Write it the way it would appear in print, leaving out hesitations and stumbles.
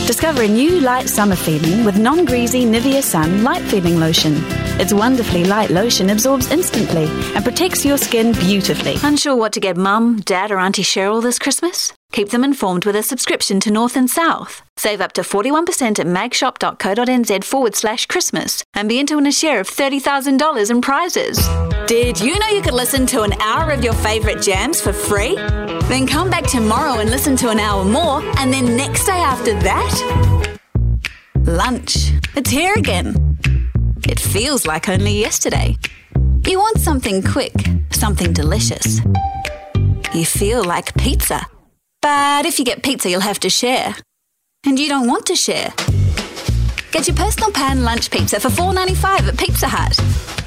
Discover a new light summer feeling with non-greasy Nivea Sun Light Feeling Lotion. Its wonderfully light lotion absorbs instantly and protects your skin beautifully. Unsure what to get Mum, Dad or Auntie Cheryl this Christmas? Keep them informed with a subscription to North and South. Save up to 41% at magshop.co.nz/Christmas and be into a share of $30,000 in prizes. Did you know you could listen to an hour of your favourite jams for free? Then come back tomorrow and listen to an hour more, and then next day after that? Lunch. It's here again. It feels like only yesterday. You want something quick, something delicious. You feel like pizza. But if you get pizza, you'll have to share. And you don't want to share. Get your personal pan lunch pizza for $4.95 at Pizza Hut.